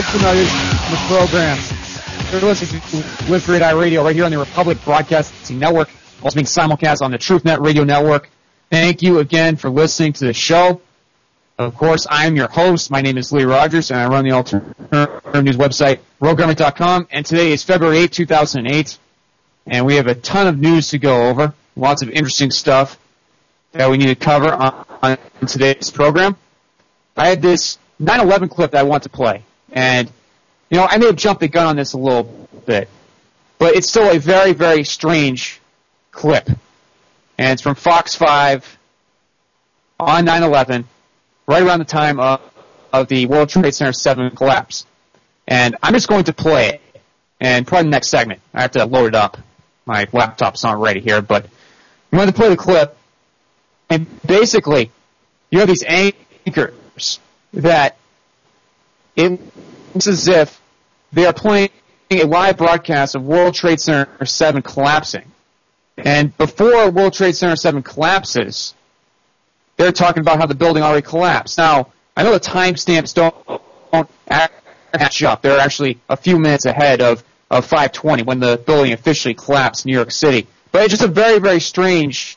another the program. You're listening to Live Free Radio right here on the Republic Broadcasting Network, also being simulcast on the TruthNet Radio Network. Thank you again for listening to the show. Of course, I'm your host. My name is Lee Rogers, and I run the alternative news website, RogueGovernment.com. And today is February 8, 2008, and we have a ton of news to go over. Lots of interesting stuff that we need to cover on today's program. I had this 9/11 clip that I want to play, and I may have jumped the gun on this a little bit, but it's still a very, very strange clip, and it's from Fox 5 on 9/11, right around the time of the World Trade Center 7 collapse. And I'm just going to play it, and probably the next segment. I have to load it up. My laptop's not ready here, but I'm going to play the clip, and basically, you have these anchors that it looks as if they are playing a live broadcast of World Trade Center 7 collapsing. And before World Trade Center 7 collapses, they're talking about how the building already collapsed. Now, I know the timestamps don't match up. They're actually a few minutes ahead of 5:20 when the building officially collapsed in New York City. But it's just a very, very strange.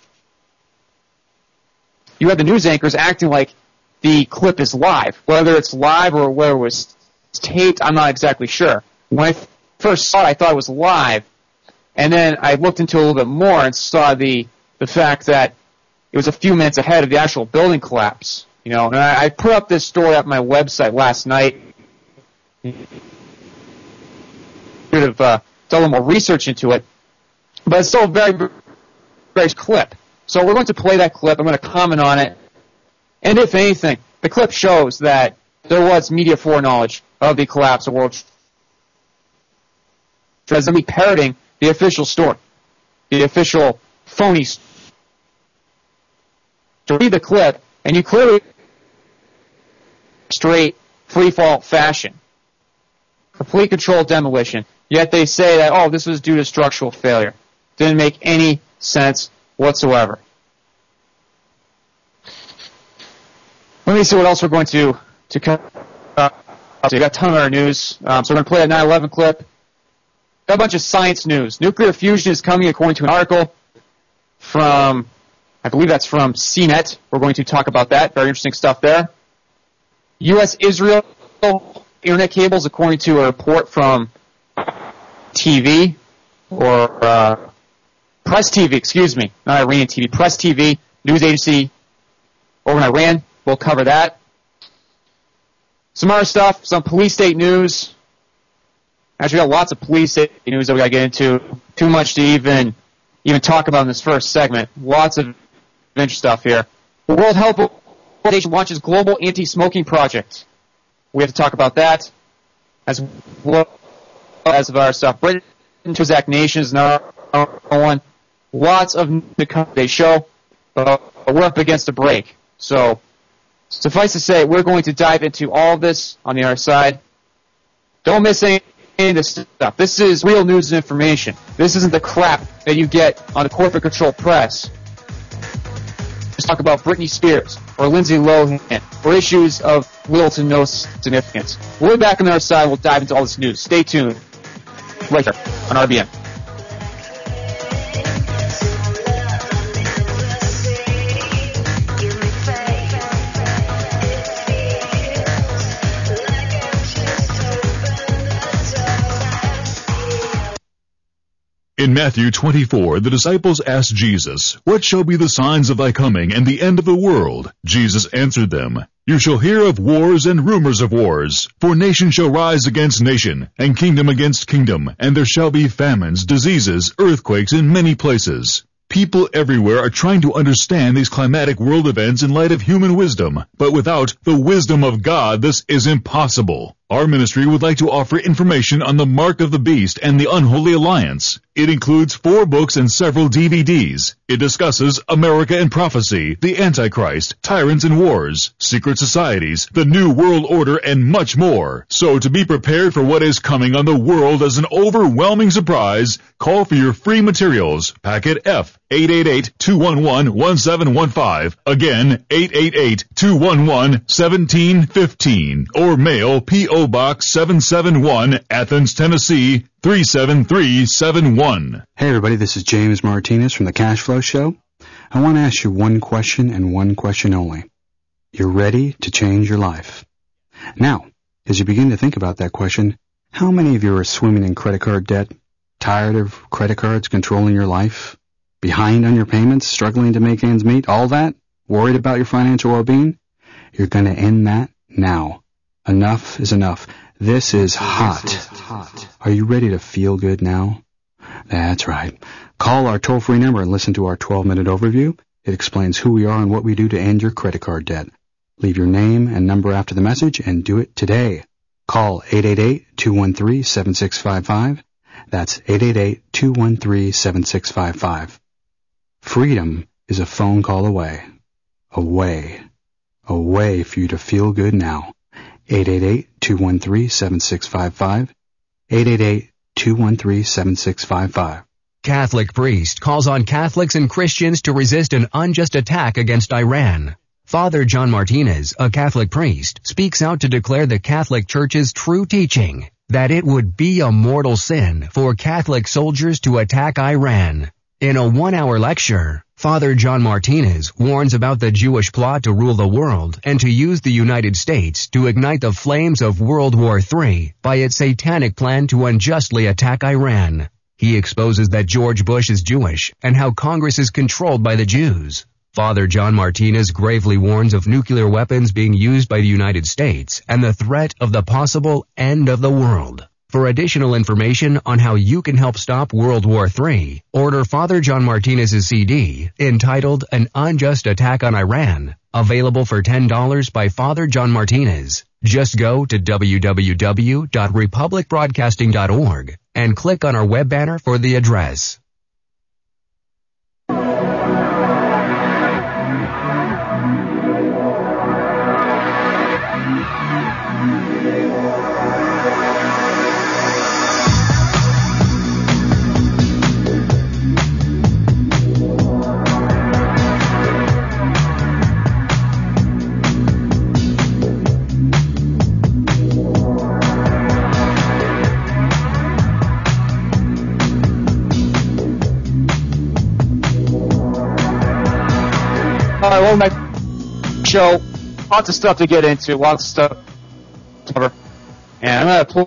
You have the news anchors acting like the clip is live. Whether it's live or whether it was taped, I'm not exactly sure. When I first saw it, I thought it was live. And then I looked into it a little bit more and saw the fact that it was a few minutes ahead of the actual building collapse. And I put up this story at my website last night. Could have done a little more research into it. But it's still a very, very clip. So we're going to play that clip. I'm going to comment on it. And if anything, the clip shows that there was media foreknowledge of the collapse of World Trade Center, parroting the official story, the official phony story. To read the clip, and you clearly straight free-fall fashion, complete controlled demolition, yet they say that, this was due to structural failure. Didn't make any sense whatsoever. Let me see what else we're going to cover. So we got a ton of our news. So we're going to play that 9/11 clip. Got a bunch of science news. Nuclear fusion is coming according to an article from, I believe that's from CNET. We're going to talk about that. Very interesting stuff there. U.S.-Israel internet cables, according to a report from TV, or Press TV, excuse me, not Iranian TV, Press TV, news agency over in Iran. We'll cover that. Some other stuff, some police state news. Actually, we got lots of police state news that we got to get into. Too much to even talk about in this first segment. Lots of interesting stuff here. The World Health Organization launches global anti-smoking project. We have to talk about that, as well as of our stuff. Britain to Act Nations, another one. Lots of they show. We're up against a break. So, suffice to say, we're going to dive into all of this on the other side. Don't miss any of this stuff. This is real news and information. This isn't the crap that you get on the corporate-controlled press. Let's talk about Britney Spears or Lindsay Lohan or issues of little to no significance. We'll be back on the other side. We'll dive into all this news. Stay tuned right here on RBN. In Matthew 24, the disciples asked Jesus, "What shall be the signs of thy coming and the end of the world?" Jesus answered them, "You shall hear of wars and rumors of wars. For nation shall rise against nation, and kingdom against kingdom, and there shall be famines, diseases, earthquakes in many places." People everywhere are trying to understand these climatic world events in light of human wisdom, but without the wisdom of God, this is impossible. Our ministry would like to offer information on the Mark of the Beast and the Unholy Alliance. It includes 4 books and several DVDs. It discusses America and Prophecy, the Antichrist, Tyrants and Wars, Secret Societies, the New World Order, and much more. So to be prepared for what is coming on the world as an overwhelming surprise, call for your free materials, Packet F, 888-211-1715. Again, 888-211-1715. Or mail P.O. Box 771, Athens, Tennessee, 37371. Hey everybody, this is James Martinez from the Cash Flow Show. I want to ask you one question and one question only. You're ready to change your life. Now, as you begin to think about that question, how many of you are swimming in credit card debt, tired of credit cards controlling your life, behind on your payments, struggling to make ends meet, all that, worried about your financial well-being? You're going to end that now. Enough is enough. This is hot. Are you ready to feel good now? That's right. Call our toll-free number and listen to our 12-minute overview. It explains who we are and what we do to end your credit card debt. Leave your name and number after the message and do it today. Call 888-213-7655. That's 888-213-7655. Freedom is a phone call away. Away for you to feel good now. 888-213-7655. 888-213-7655. Catholic priest calls on Catholics and Christians to resist an unjust attack against Iran. Father John Martinez, a Catholic priest, speaks out to declare the Catholic Church's true teaching that it would be a mortal sin for Catholic soldiers to attack Iran. In a 1-hour lecture, Father John Martinez warns about the Jewish plot to rule the world and to use the United States to ignite the flames of World War III by its satanic plan to unjustly attack Iran. He exposes that George Bush is Jewish and how Congress is controlled by the Jews. Father John Martinez gravely warns of nuclear weapons being used by the United States and the threat of the possible end of the world. For additional information on how you can help stop World War III, order Father John Martinez's CD entitled An Unjust Attack on Iran, available for $10 by Father John Martinez. Just go to www.republicbroadcasting.org and click on our web banner for the address. Welcome back to the show. Lots of stuff to get into, lots of stuff to cover. And I'm going to pull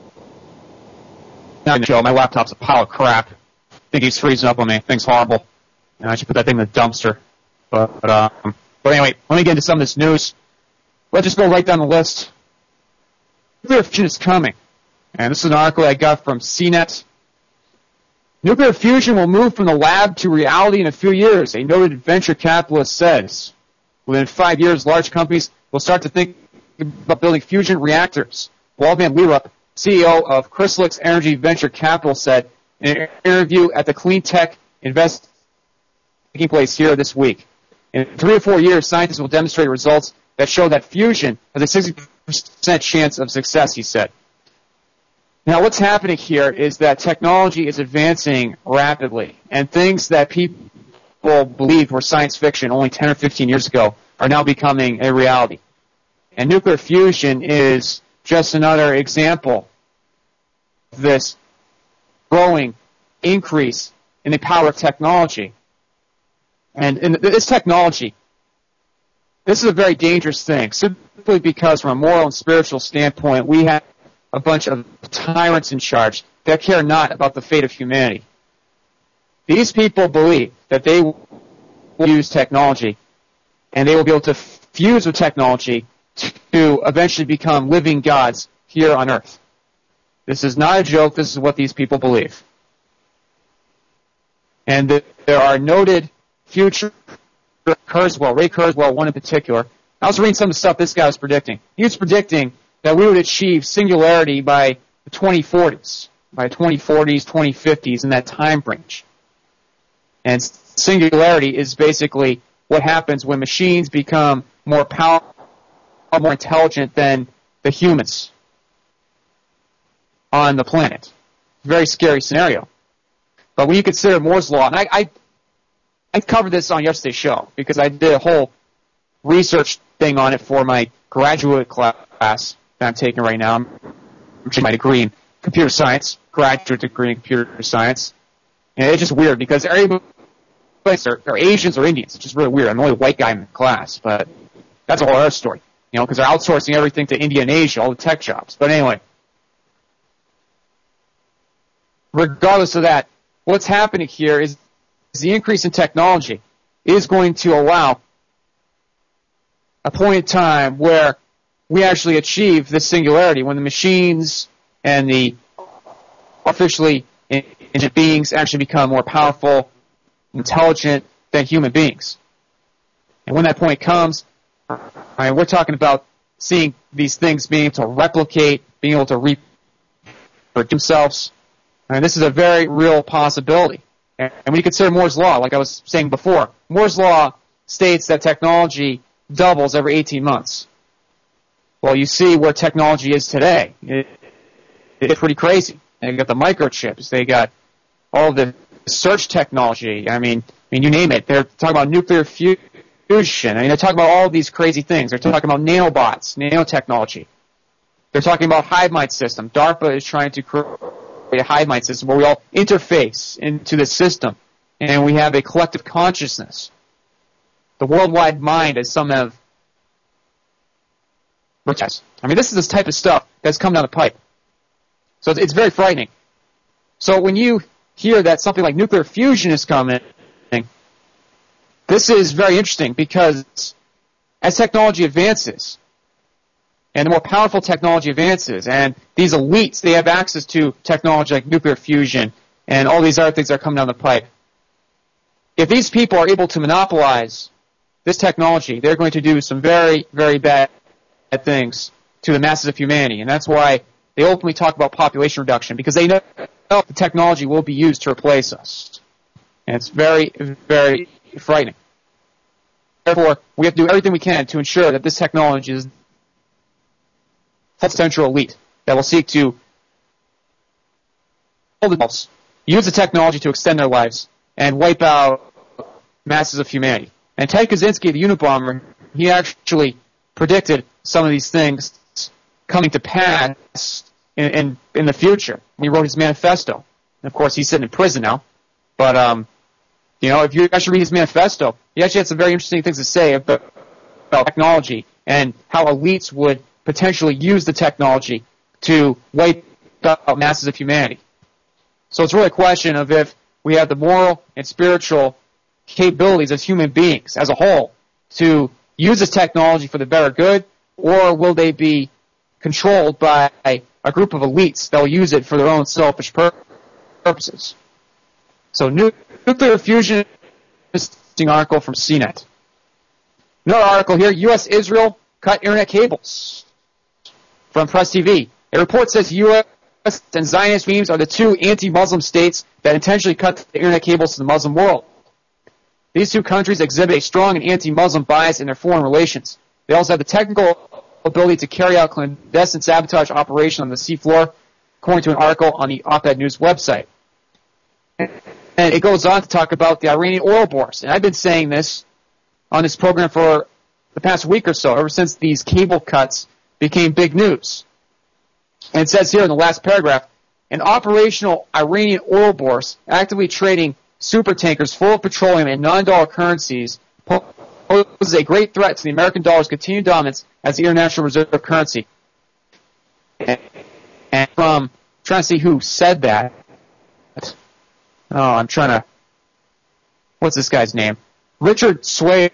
down the show. My laptop's a pile of crap. I think he's freezing up on me. Thing's horrible. And I should put that thing in the dumpster. But anyway, let me get into some of this news. Let's just go right down the list. Nuclear fusion is coming. And this is an article I got from CNET. Nuclear fusion will move from the lab to reality in a few years, a noted venture capitalist says. Within 5 years, large companies will start to think about building fusion reactors. Walt Van Leeuwen, CEO of Chrysalix Energy Venture Capital, said in an interview at the Clean Tech Invest taking place here this week. In 3 or 4 years, scientists will demonstrate results that show that fusion has a 60% chance of success, he said. Now, what's happening here is that technology is advancing rapidly, and things that people believed were science fiction only 10 or 15 years ago are now becoming a reality. And nuclear fusion is just another example of this growing increase in the power of technology. And this technology, this is a very dangerous thing, simply because from a moral and spiritual standpoint, we have a bunch of tyrants in charge that care not about the fate of humanity. These people believe that they will use technology and they will be able to fuse with technology to eventually become living gods here on earth. This is not a joke. This is what these people believe. And there are noted future Kurzweil, Ray Kurzweil, one in particular. I was reading some of the stuff this guy was predicting. He was predicting that we would achieve singularity by the 2040s, 2050s, in that time range. And singularity is basically what happens when machines become more powerful, more intelligent than the humans on the planet. Very scary scenario. But when you consider Moore's Law, and I I covered this on yesterday's show because I did a whole research thing on it for my graduate class that I'm taking right now. I'm taking my degree in computer science, graduate degree in computer science. And it's just weird because everybody are Asians or Indians. It's just really weird. I'm the only white guy in the class, but that's a whole other story. You know, because they're outsourcing everything to India and Asia, all the tech jobs. But anyway, regardless of that, what's happening here is the increase in technology is going to allow a point in time where we actually achieve this singularity, when the machines and the artificially intelligent beings actually become more powerful, intelligent than human beings. And when that point comes, we're talking about seeing these things being able to replicate, being able to reproduce themselves. And this is a very real possibility. And when you consider Moore's Law, like I was saying before, Moore's Law states that technology doubles every 18 months. Well, you see where technology is today. It's pretty crazy. They got the microchips. They got all the search technology. I mean, you name it. They're talking about nuclear fusion. I mean, they're talking about all these crazy things. They're talking about nanobots, nanotechnology. They're talking about hive mind system. DARPA is trying to create a hive mind system where we all interface into the system and we have a collective consciousness. The worldwide mind, as some have. I mean, this is the type of stuff that's come down the pipe. So it's very frightening. So when you hear that something like nuclear fusion is coming, this is very interesting because as technology advances, and the more powerful technology advances, and these elites, they have access to technology like nuclear fusion and all these other things that are coming down the pipe. If these people are able to monopolize this technology, they're going to do some very, very bad things to the masses of humanity. And that's why they openly talk about population reduction, because they know the technology will be used to replace us. And it's very, very frightening. Therefore, we have to do everything we can to ensure that this technology is the central elite that will seek to use the technology to extend their lives and wipe out masses of humanity. And Ted Kaczynski, the Unabomber, he actually predicted some of these things coming to pass in the future. He wrote his manifesto. And of course, he's sitting in prison now. But, if you actually read his manifesto, he actually had some very interesting things to say about technology and how elites would potentially use the technology to wipe out masses of humanity. So it's really a question of if we have the moral and spiritual capabilities as human beings as a whole to use this technology for the better good, or will they be controlled by a group of elites that will use it for their own selfish purposes. So nuclear fusion, interesting article from CNET. Another article here, U.S. Israel cut internet cables from Press TV. A report says U.S. and Zionist regimes are the two anti-Muslim states that intentionally cut the internet cables to the Muslim world. These two countries exhibit a strong and anti-Muslim bias in their foreign relations. They also have the technical ability to carry out clandestine sabotage operation on the seafloor, according to an article on the Op-Ed News website. And it goes on to talk about the Iranian oil bores. And I've been saying this on this program for the past week or so, ever since these cable cuts became big news. And it says here in the last paragraph, an operational Iranian oil bores actively trading super tankers full of petroleum and non-dollar currencies poses a great threat to the American dollar's continued dominance as the international reserve currency. And from trying to see who said that. What's this guy's name? Richard Swader.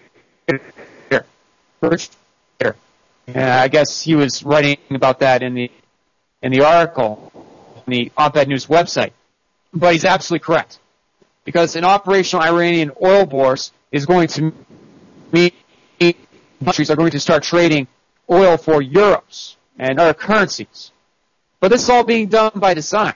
I guess he was writing about that in the article, on the Op-Ed News website. But he's absolutely correct. Because an operational Iranian oil bores is going to mean countries are going to start trading oil for euros and other currencies. But this is all being done by design.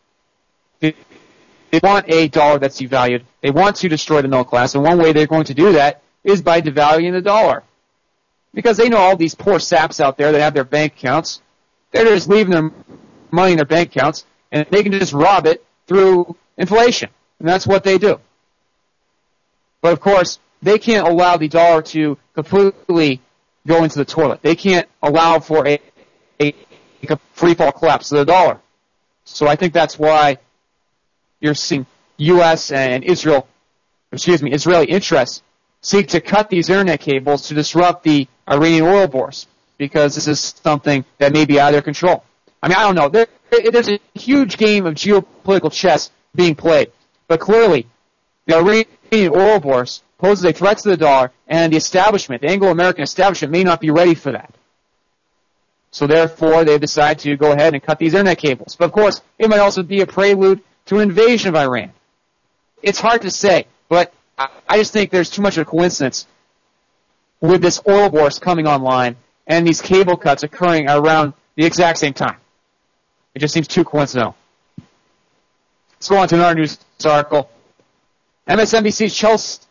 They want a dollar that's devalued. They want to destroy the middle class, and one way they're going to do that is by devaluing the dollar. Because they know all these poor saps out there that have their bank accounts. They're just leaving their money in their bank accounts, and they can just rob it through inflation. And that's what they do. But of course, they can't allow the dollar to completely go into the toilet. They can't allow for a free fall collapse of the dollar. So I think that's why you're seeing U.S. and Israeli interests seek to cut these internet cables to disrupt the Iranian oil bourse, because this is something that may be out of their control. I mean, I don't know. There's a huge game of geopolitical chess being played, but clearly the Iranian oil bourse poses a threat to the dollar, and the establishment, the Anglo-American establishment, may not be ready for that. So therefore, they've decided to go ahead and cut these internet cables. But of course, it might also be a prelude to an invasion of Iran. It's hard to say, but I just think there's too much of a coincidence with this oil bourse coming online and these cable cuts occurring around the exact same time. It just seems too coincidental. Let's go on to another news article. MSNBC's Chelsea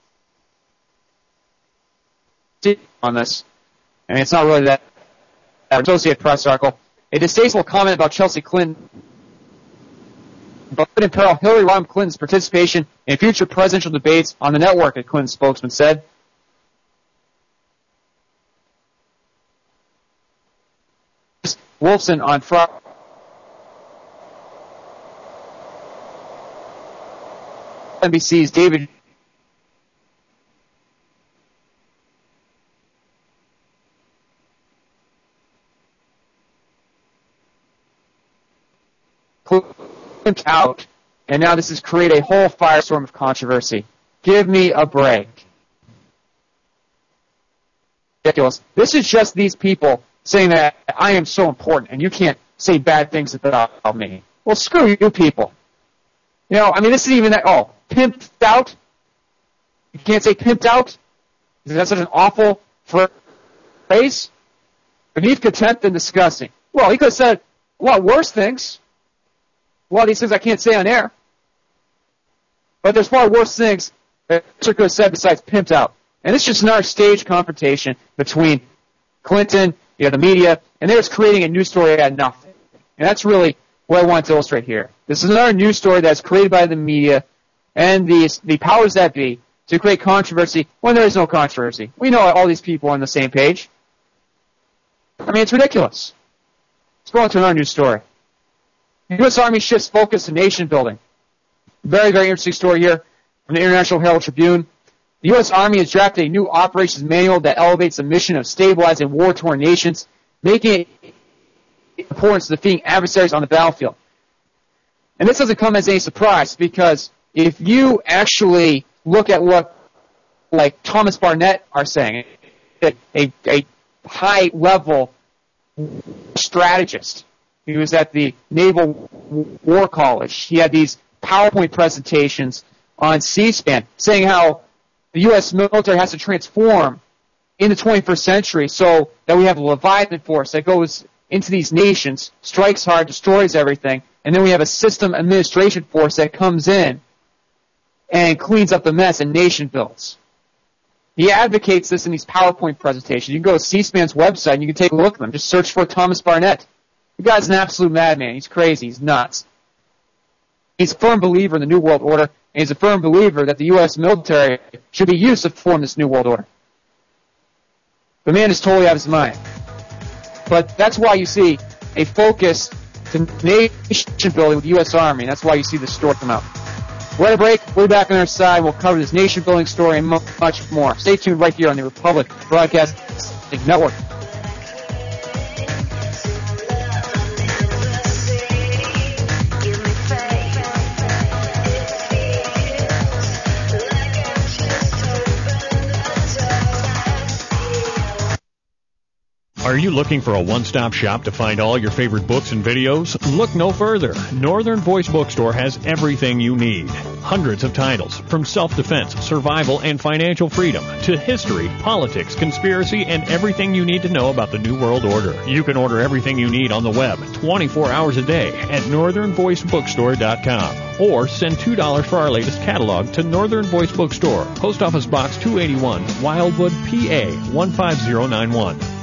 on this. I mean, it's not really that Associated Press article. A distasteful comment about Chelsea Clinton, but put in peril Hillary Rodham Clinton's participation in future presidential debates on the network, a Clinton spokesman said. Wolfson on Friday. NBC's David out, and now this has created a whole firestorm of controversy. Give me a break. Ridiculous. This is just these people saying that I am so important and you can't say bad things about me. Well, screw you people. You know, I mean, this is even that, pimped out? You can't say pimped out? Is that such an awful phrase? Beneath contempt and disgusting. Well, he could have said a lot worse things. A lot of these things I can't say on air. But there's far worse things that Mr. could have said besides pimped out. And it's just another staged confrontation between Clinton, the media, and they're just creating a news story out of nothing. And that's really what I want to illustrate here. This is another news story that's created by the media and the powers that be to create controversy when there is no controversy. We know all these people are on the same page. I mean, it's ridiculous. Let's go on to another news story. The U.S. Army shifts focus to nation building. Very, very interesting story here from the International Herald Tribune. The U.S. Army has drafted a new operations manual that elevates the mission of stabilizing war-torn nations, making it important to defeating adversaries on the battlefield. And this doesn't come as any surprise, because if you actually look at what, like, Thomas Barnett are saying, a high-level strategist, he was at the Naval War College. He had these PowerPoint presentations on C-SPAN saying how the U.S. military has to transform in the 21st century so that we have a Leviathan force that goes into these nations, strikes hard, destroys everything, and then we have a system administration force that comes in and cleans up the mess and nation builds. He advocates this in these PowerPoint presentations. You can go to C-SPAN's website and you can take a look at them. Just search for Thomas Barnett. The guy's an absolute madman. He's crazy. He's nuts. He's a firm believer in the New World Order, and he's a firm believer that the U.S. military should be used to form this New World Order. The man is totally out of his mind. But that's why you see a focus to nation building with the U.S. Army, and that's why you see this story come out. We're at a break. We'll be back on our side. We'll cover this nation building story and much more. Stay tuned right here on the Republic Broadcasting Network. Are you looking for a one-stop shop to find all your favorite books and videos? Look no further. Northern Voice Bookstore has everything you need. Hundreds of titles, from self-defense, survival, and financial freedom, to history, politics, conspiracy, and everything you need to know about the New World Order. You can order everything you need on the web 24 hours a day at northernvoicebookstore.com. Or send $2 for our latest catalog to Northern Voice Bookstore, Post Office Box 281, Wildwood, PA 15091.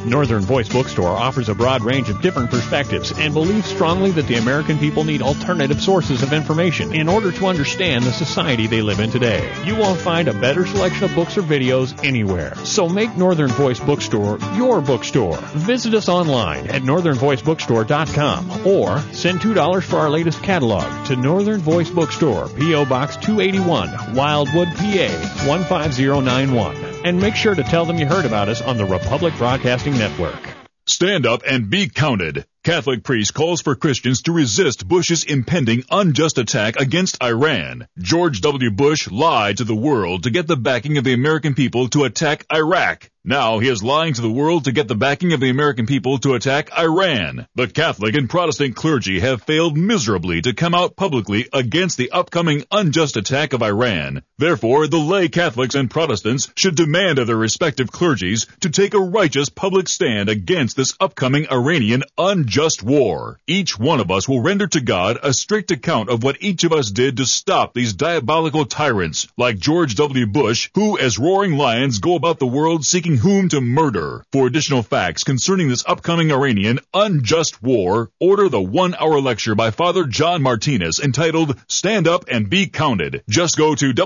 Northern Voice Bookstore offers a broad range of different perspectives and believes strongly that the American people need alternative sources of information in order to understand the society they live in today. You won't find a better selection of books or videos anywhere. So make Northern Voice Bookstore your bookstore. Visit us online at northernvoicebookstore.com or send $2 for our latest catalog to Northern Voice Bookstore, P.O. Box 281, Wildwood, PA 15091. And make sure to tell them you heard about us on the Republic Broadcasting Network. Stand up and be counted. Catholic priest calls for Christians to resist Bush's impending unjust attack against Iran. George W. Bush lied to the world to get the backing of the American people to attack Iraq. Now he is lying to the world to get the backing of the American people to attack Iran. The Catholic and Protestant clergy have failed miserably to come out publicly against the upcoming unjust attack of Iran. Therefore, the lay Catholics and Protestants should demand of their respective clergies to take a righteous public stand against this upcoming Iranian unjust war. Each one of us will render to God a strict account of what each of us did to stop these diabolical tyrants like George W. Bush, who as roaring lions go about the world seeking whom to murder. For additional facts concerning this upcoming Iranian unjust war, order the 1-hour lecture by Father John Martinez entitled Stand Up and Be Counted. Just go to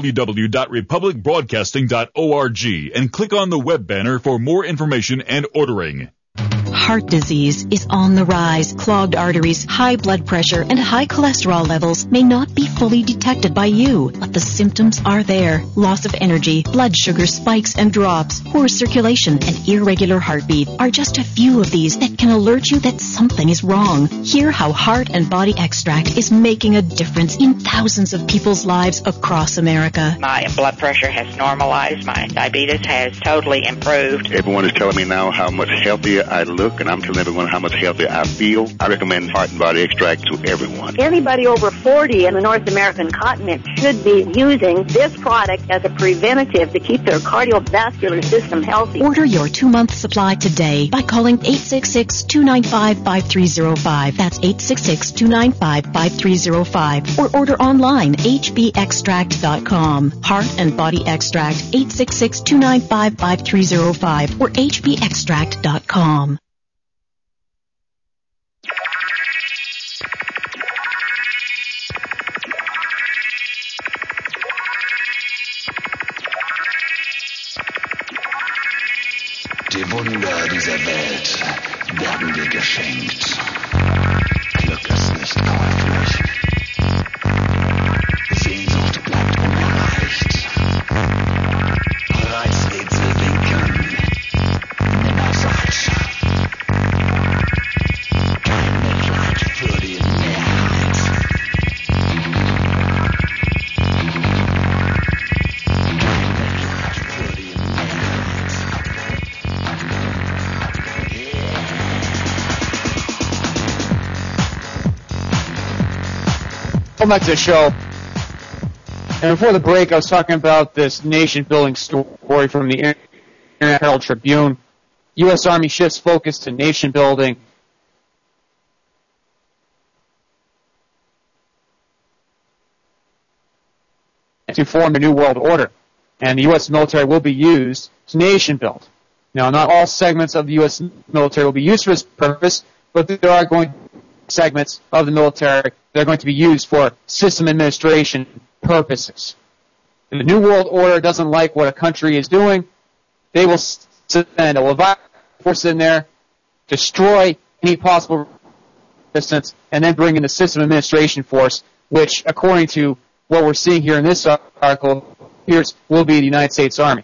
www.republicbroadcasting.org and click on the web banner for more information and ordering. Heart disease is on the rise. Clogged arteries, high blood pressure, and high cholesterol levels may not be fully detected by you, but the symptoms are there. Loss of energy, blood sugar spikes and drops, poor circulation, and irregular heartbeat are just a few of these that can alert you that something is wrong. Hear how Heart and Body Extract is making a difference in thousands of people's lives across America. My blood pressure has normalized. My diabetes has totally improved. Everyone is telling me now how much healthier I look, and I'm telling everyone how much healthier I feel. I recommend Heart and Body Extract to everyone. Anybody over 40 in the North American continent should be using this product as a preventative to keep their cardiovascular system healthy. Order your 2-month supply today by calling 866-295-5305. That's 866-295-5305. Or order online, hbextract.com. Heart and Body Extract, 866-295-5305 or hbextract.com. Die Wunder dieser Welt werden dir geschenkt. Glück ist nicht käuflich. Sehnsucht bleibt unerreicht. Reizrätsel winken. Nimmersatt. Kein Mitleid für die Mehrheit. Welcome back to the show. And before the break, I was talking about this nation-building story from the Internet Herald Tribune. U.S. Army shifts focus to nation-building. To form a new world order. And the U.S. military will be used to nation-build. Now, not all segments of the U.S. military will be used for this purpose, but there are going to be segments of the military that are going to be used for system administration purposes. If the New World Order doesn't like what a country is doing, they will send a Leviathan force in there, destroy any possible resistance, and then bring in the system administration force, which, according to what we're seeing here in this article, will be the United States Army.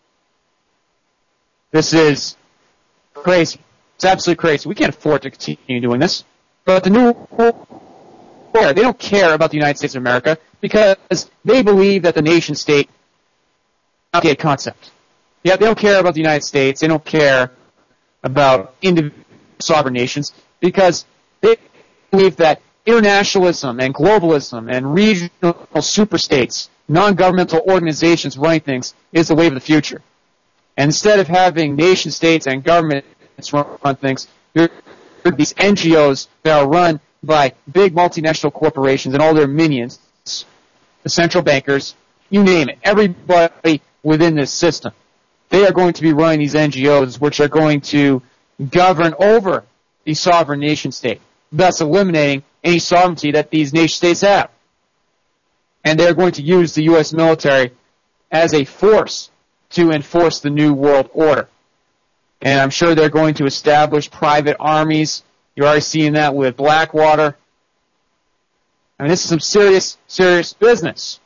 This is crazy. It's absolutely crazy. We can't afford to continue doing this. But the New World Order, they don't care about the United States of America because they believe that the nation-state is an outdated concept. Yeah, they don't care about the United States. They don't care about individual sovereign nations because they believe that internationalism and globalism and regional superstates, non-governmental organizations running things is the wave of the future. And instead of having nation-states and governments run things, there are these NGOs that are run by big multinational corporations and all their minions, the central bankers, you name it, everybody within this system. they are going to be running these NGOs, which are going to govern over the sovereign nation state, thus eliminating any sovereignty that these nation states have. And they're going to use the U.S. military as a force to enforce the New World Order. And I'm sure they're going to establish private armies. You're already seeing that with Blackwater. I mean, this is some serious, serious business.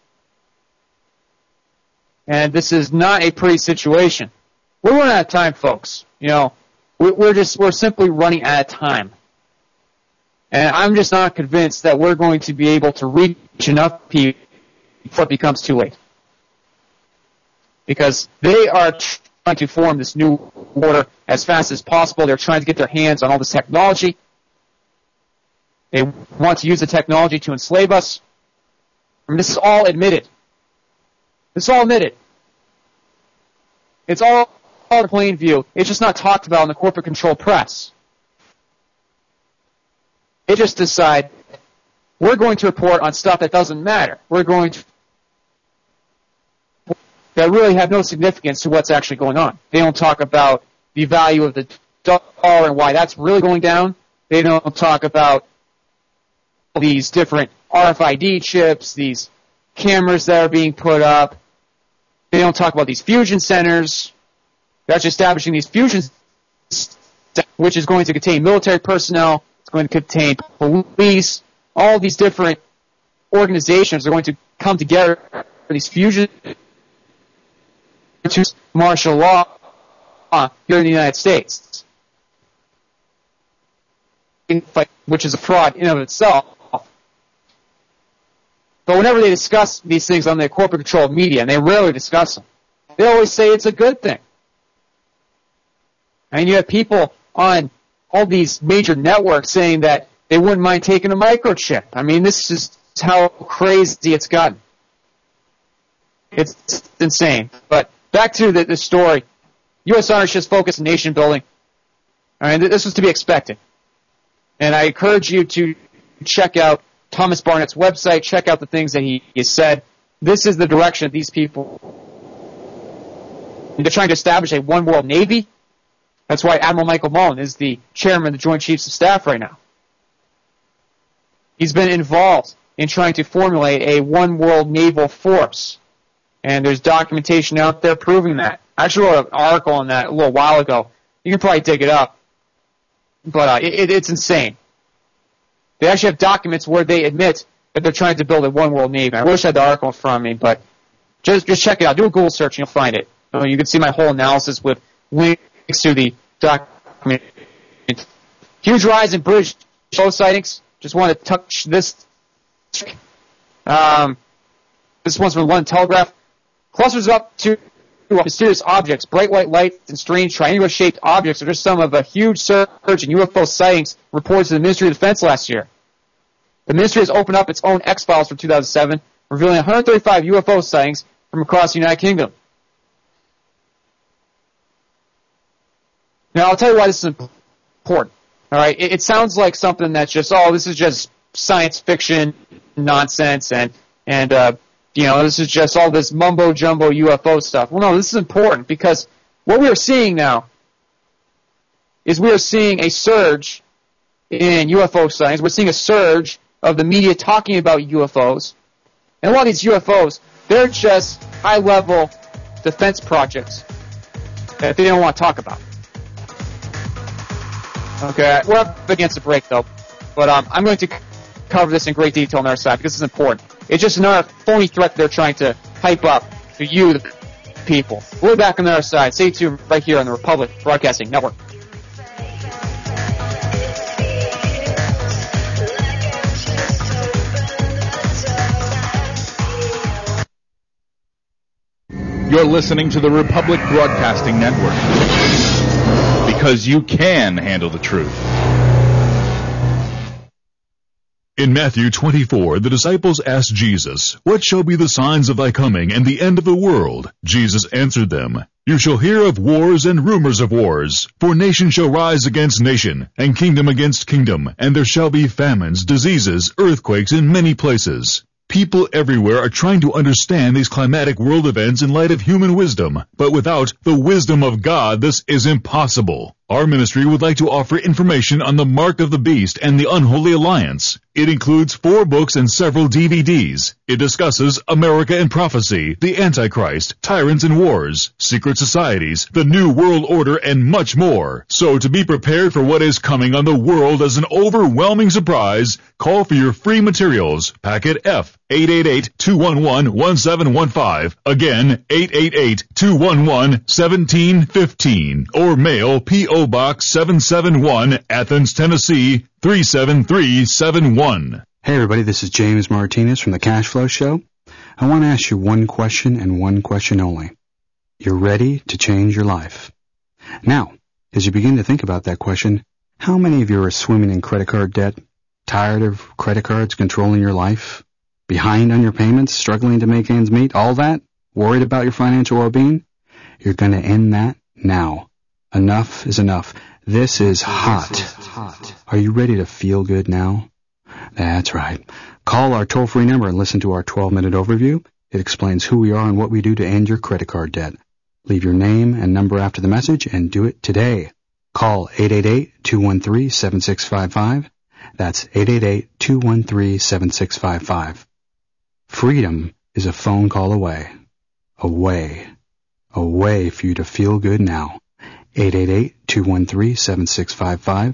And this is not a pretty situation. We're running out of time, folks. You know, we're simply running out of time. And I'm just not convinced that we're going to be able to reach enough people before it becomes too late. Because they are trying to form this new order as fast as possible. They're trying to get their hands on all this technology. They want to use the technology to enslave us. I mean, this is all admitted. This is all admitted. It's all in plain view. It's just not talked about in the corporate control press. They just decide, we're going to report on stuff that doesn't matter. We're going to that really have no significance to what's actually going on. They don't talk about the value of the dollar and why that's really going down. They don't talk about these different RFID chips, these cameras that are being put up. They don't talk about these fusion centers. They're actually establishing these fusion centers, which is going to contain military personnel. It's going to contain police. All these different organizations are going to come together for these fusion to martial law here in the United States, which is a fraud in and of itself. But whenever they discuss these things on the corporate controlled media, and they rarely discuss them, they always say it's a good thing. And you have people on all these major networks saying that they wouldn't mind taking a microchip. I mean, this is how crazy it's gotten. It's insane. But back to the story. U.S. Honor just focused on nation building. I mean, this was to be expected. And I encourage you to check out Thomas Barnett's website, check out the things that he said. This is the direction of these people. And they're trying to establish a one-world Navy. That's why Admiral Michael Mullen is the chairman of the Joint Chiefs of Staff right now. He's been involved in trying to formulate a one-world naval force. And there's documentation out there proving that. I actually wrote an article on that a little while ago. You can probably dig it up. But it's insane. They actually have documents where they admit that they're trying to build a one-world Navy. I wish I had the article in front of me, but just check it out. Do a Google search and you'll find it. You can see my whole analysis with links to the document. Huge rise in British UFO sightings. Just want to touch this. This one's from the London Telegraph. Clusters up to mysterious objects, bright white lights, and strange triangular-shaped objects are just some of a huge surge in UFO sightings reported to the Ministry of Defense last year. The Ministry has opened up its own X-Files for 2007, revealing 135 UFO sightings from across the United Kingdom. Now, I'll tell you why this is important. All right, it sounds like something that's just, this is just science fiction nonsense, and this is just all this mumbo-jumbo UFO stuff. Well, no, this is important because what we are seeing now is we are seeing a surge in UFO sightings. We're seeing a surge of the media talking about UFOs. And a lot of these UFOs, they're just high-level defense projects that they don't want to talk about. Okay, we're up against a break, though. But I'm going to cover this in great detail on our side because this is important. It's just another phony threat they're trying to hype up to you, the people. We'll be back on the other side. Stay tuned right here on the Republic Broadcasting Network. You're listening to the Republic Broadcasting Network because you can handle the truth. In Matthew 24, the disciples asked Jesus, "What shall be the signs of thy coming and the end of the world?" Jesus answered them, "You shall hear of wars and rumors of wars, for nation shall rise against nation, and kingdom against kingdom, and there shall be famines, diseases, earthquakes in many places. People everywhere are trying to understand these climatic world events in light of human wisdom, but without the wisdom of God, this is impossible. Our ministry would like to offer information on the Mark of the Beast and the Unholy Alliance. It includes 4 books and several DVDs. It discusses America and prophecy, the Antichrist, tyrants and wars, secret societies, the New World Order, and much more. So to be prepared for what is coming on the world as an overwhelming surprise, call for your free materials. Packet F, 888-211-1715. Again, 888-211-1715. Or mail P.O. Box 771, Athens, Tennessee, 37371. Hey everybody, this is James Martinez from the Cash Flow Show. I want to ask you one question and one question only. You're ready to change your life. Now, as you begin to think about that question, how many of you are swimming in credit card debt? Tired of credit cards controlling your life? Behind on your payments? Struggling to make ends meet? All that? Worried about your financial well-being? You're going to end that now. Enough is enough. This is hot. Are you ready to feel good now? That's right. Call our toll-free number and listen to our 12-minute overview. It explains who we are and what we do to end your credit card debt. Leave your name and number after the message and do it today. Call 888-213-7655. That's 888-213-7655. Freedom is a phone call away. Away for you to feel good now. 888-213-7655.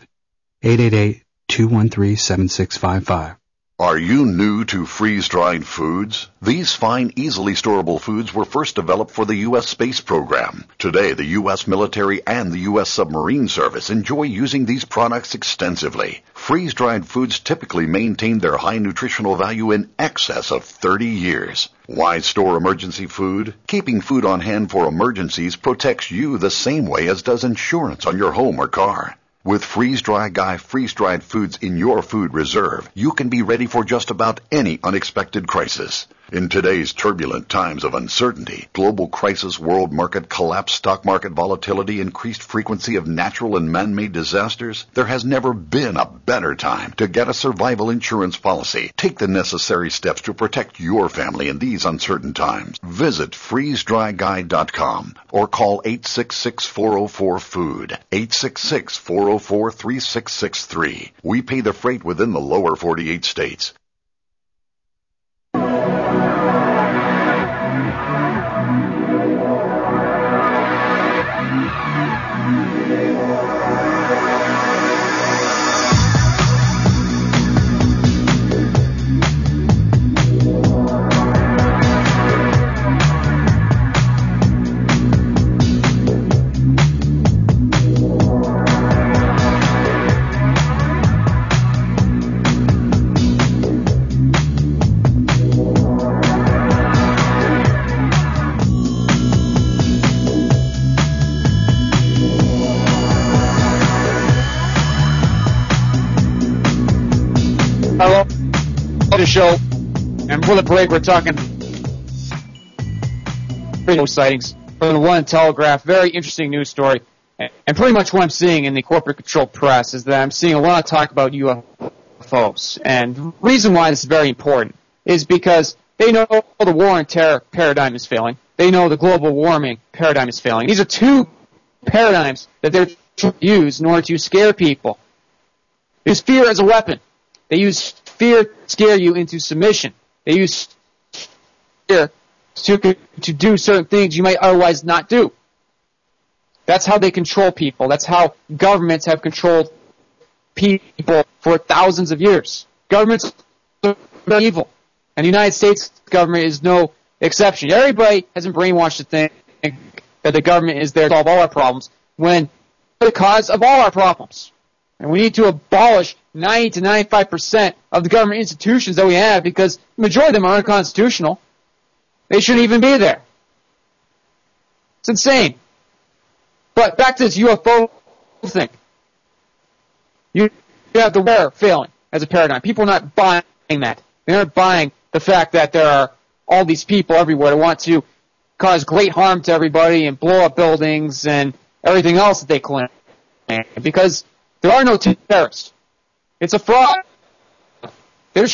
888-213-7655. Are you new to freeze-dried foods? These fine, easily storable foods were first developed for the U.S. space program. Today, the U.S. military and the U.S. submarine service enjoy using these products extensively. Freeze-dried foods typically maintain their high nutritional value in excess of 30 years. Why store emergency food? Keeping food on hand for emergencies protects you the same way as does insurance on your home or car. With Freeze-Dry Guy freeze-dried foods in your food reserve, you can be ready for just about any unexpected crisis. In today's turbulent times of uncertainty, global crisis, world market collapse, stock market volatility, increased frequency of natural and man-made disasters, there has never been a better time to get a survival insurance policy. Take the necessary steps to protect your family in these uncertain times. Visit freezedryguy.com or call 866-404-FOOD, 866-404-3663. We pay the freight within the lower 48 states. The show, and before the break, we're talking sightings from the One Telegraph. Very interesting news story, and pretty much what I'm seeing in the corporate controlled press is that I'm seeing a lot of talk about UFOs. And the reason why this is very important is because they know the war on terror paradigm is failing. They know the global warming paradigm is failing. These are two paradigms that they're trying to use in order to scare people. They use fear as a weapon. They use fear to scare you into submission. They use fear to do certain things you might otherwise not do. That's how they control people. That's how governments have controlled people for thousands of years. Governments are evil. And the United States government is no exception. Everybody has been brainwashed to think that the government is there to solve all our problems when they're the cause of all our problems. And we need to abolish 90 to 95% of the government institutions that we have because the majority of them are unconstitutional. They shouldn't even be there. It's insane. But back to this UFO thing. You have the wear failing as a paradigm. People are not buying that. They're not buying the fact that there are all these people everywhere that want to cause great harm to everybody and blow up buildings and everything else that they claim. Because there are no terrorists. It's a fraud. They're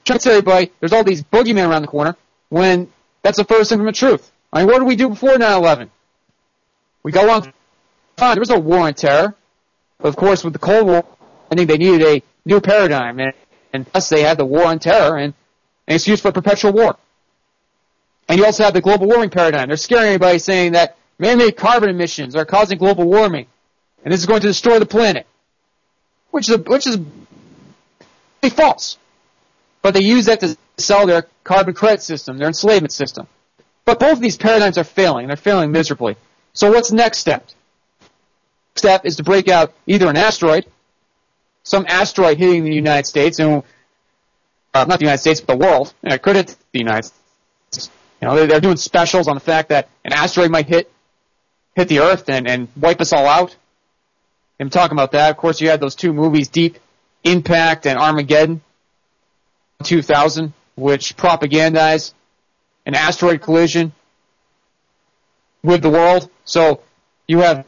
trying to tell everybody there's all these boogeymen around the corner when that's the furthest thing from the truth. I mean, what did we do before 9/11? We got along fine. There was no war on terror. But of course, with the Cold War, I think they needed a new paradigm, and thus they had the war on terror and an excuse for perpetual war. And you also have the global warming paradigm. They're scaring everybody, saying that man-made carbon emissions are causing global warming, and this is going to destroy the planet, which is false. But they use that to sell their carbon credit system, their enslavement system. But both of these paradigms are failing. They're failing miserably. So what's the next step? Next step is to break out either an asteroid, some asteroid hitting the United States, and not the United States, but the world. And it could hit the United States. You know, they're doing specials on the fact that an asteroid might hit the Earth and wipe us all out. I'm talking about that. Of course, you had those two movies, Deep Impact and Armageddon, 2000, which propagandize an asteroid collision with the world. So you have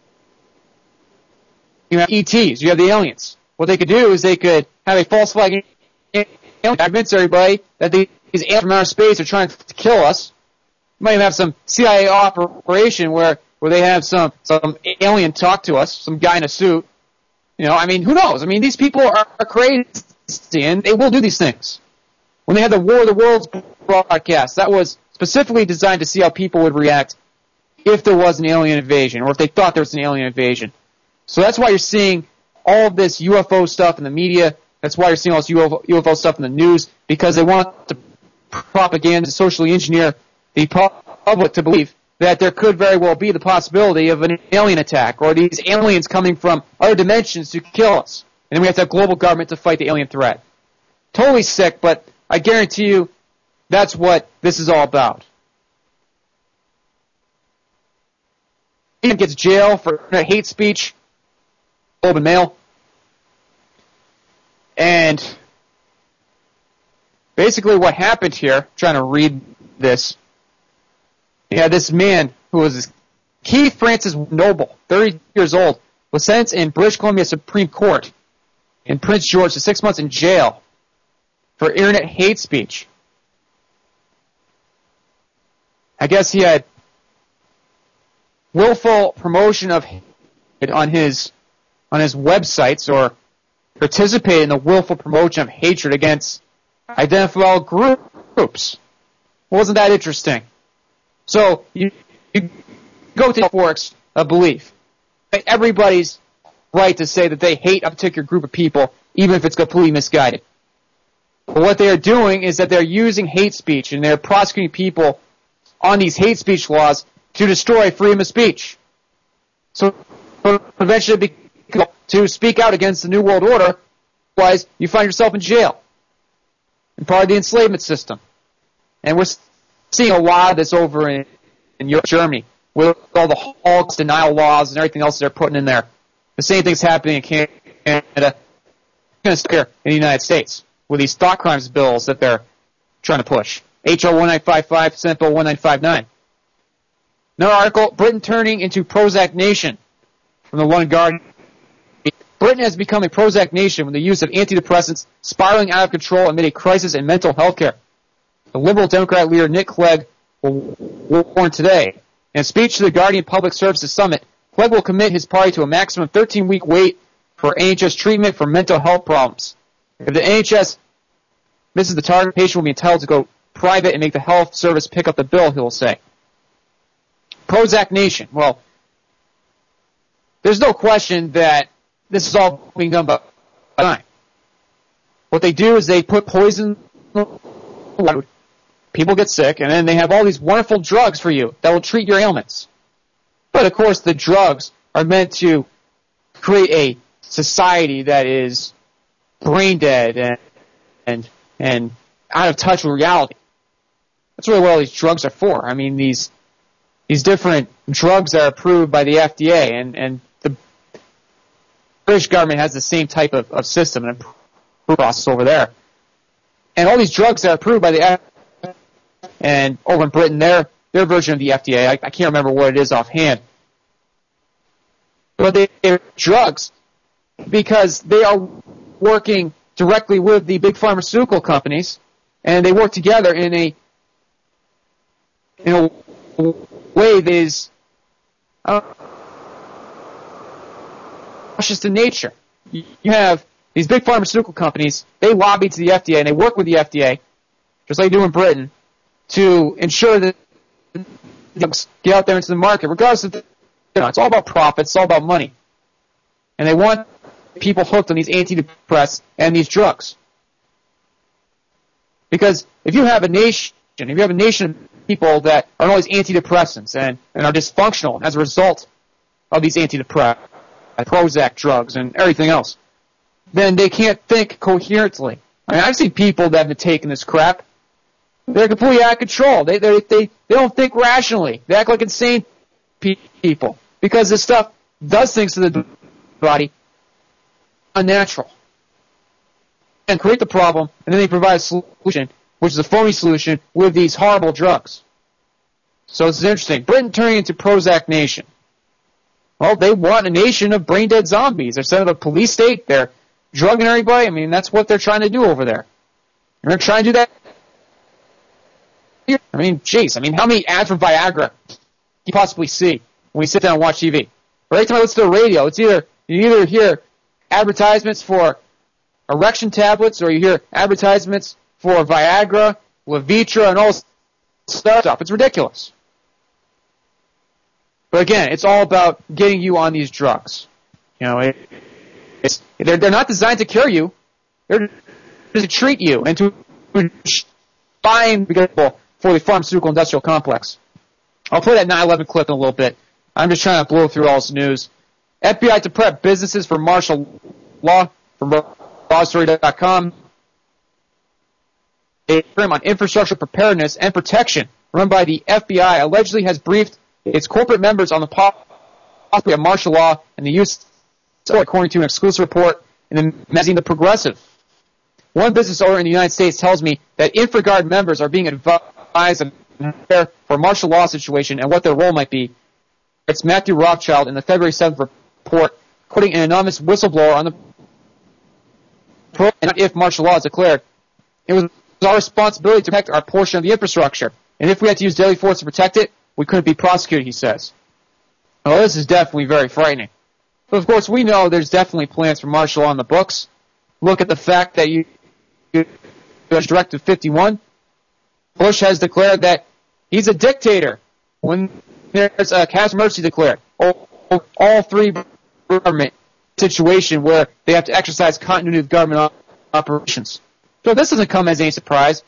ETs, you have the aliens. What they could do is they could have a false flag convince everybody that these aliens from outer space are trying to kill us. You might even have some CIA operation where they have some alien talk to us, some guy in a suit. You know, I mean, who knows? I mean, these people are crazy, and they will do these things. When they had the War of the Worlds broadcast, that was specifically designed to see how people would react if there was an alien invasion, or if they thought there was an alien invasion. So that's why you're seeing all of this UFO stuff in the media. That's why you're seeing all this UFO stuff in the news, because they want to propaganda, to socially engineer the public to believe that there could very well be the possibility of an alien attack, or these aliens coming from other dimensions to kill us. And then we have to have global government to fight the alien threat. Totally sick, but I guarantee you that's what this is all about. He gets jail for hate speech, Globe and Mail. And basically what happened here, trying to read this, you had this man who was Keith Francis Noble, 30 years old, was sentenced in British Columbia Supreme Court in Prince George to 6 months in jail for internet hate speech. I guess he had willful promotion of hate on his websites, or participated in the willful promotion of hatred against identifiable groups. Wasn't that interesting? So you go to the forks of belief. Everybody's right to say that they hate a particular group of people, even if it's completely misguided. But what they are doing is that they're using hate speech, and they're prosecuting people on these hate speech laws to destroy freedom of speech. So eventually to speak out against the New World Order, otherwise you find yourself in jail and part of the enslavement system. And we're seeing a lot of this over in Europe, Germany, with all the Holocaust denial laws and everything else they're putting in there. The same thing's happening in Canada, here in the United States, with these thought crimes bills that they're trying to push. H.R. 1955, Senate Bill 1959. Another article, Britain turning into Prozac nation, from the London Guardian. Britain has become a Prozac nation with the use of antidepressants spiraling out of control amid a crisis in mental health care. The Liberal Democrat leader Nick Clegg will warn today. In a speech to the Guardian Public Services Summit, Clegg will commit his party to a maximum 13-week wait for NHS treatment for mental health problems. If the NHS misses the target, the patient will be entitled to go private and make the health service pick up the bill, he will say. Prozac nation. Well, there's no question that this is all being done by design. What they do is they put poison in food, people get sick, and then they have all these wonderful drugs for you that will treat your ailments. But of course, the drugs are meant to create a society that is brain dead and out of touch with reality. That's really what all these drugs are for. I mean, these different drugs that are approved by the FDA, and the British government has the same type of system and process over there. And all these drugs that are approved by the FDA, and over in Britain, their version of the FDA, I can't remember what it is offhand, but they're drugs because they are working directly with the big pharmaceutical companies, and they work together in a way that is cautious in nature. You have these big pharmaceutical companies, they lobby to the FDA, and they work with the FDA, just like they do in Britain, to ensure that drugs get out there into the market, regardless of, it's all about profit, it's all about money. And they want people hooked on these antidepressants and these drugs. Because if you have a nation of people that are on all these antidepressants and are dysfunctional as a result of these antidepressants, Prozac drugs and everything else, then they can't think coherently. I mean, I've seen people that have been taking this crap. They're completely out of control. They don't think rationally. They act like insane people because this stuff does things to the body unnatural and create the problem, and then they provide a solution, which is a phony solution with these horrible drugs. So this is interesting. Britain turning into Prozac nation. Well, they want a nation of brain-dead zombies. They're setting up a police state. They're drugging everybody. I mean, that's what they're trying to do over there. They're going to try and do that. I mean, jeez. I mean, how many ads for Viagra can you possibly see when you sit down and watch TV? Or every time I listen to the radio, you either hear advertisements for erection tablets or you hear advertisements for Viagra, Levitra, and all this stuff. It's ridiculous. But again, it's all about getting you on these drugs. You know, they're not designed to cure you. They're to treat you and to find people for the pharmaceutical industrial complex. I'll play that 9/11 clip in a little bit. I'm just trying to blow through all this news. FBI to prep businesses for martial law from rawstory.com. A program on infrastructure preparedness and protection run by the FBI allegedly has briefed its corporate members on the possibility of martial law and the use, according to an exclusive report in the magazine The Progressive. One business owner in the United States tells me that InfraGard members are being advised to prepare for a martial law situation and what their role might be. It's Matthew Rothschild in the February 7th report, quoting an anonymous whistleblower on the program. And if martial law is declared, it was our responsibility to protect our portion of the infrastructure. And if we had to use deadly force to protect it, we couldn't be prosecuted, he says. Well, this is definitely very frightening. But of course, we know there's definitely plans for martial law in the books. Look at the fact that Directive 51, Bush has declared that he's a dictator when there's a cash emergency declared. All three government situation where they have to exercise continuity of government operations. So this doesn't come as any surprise.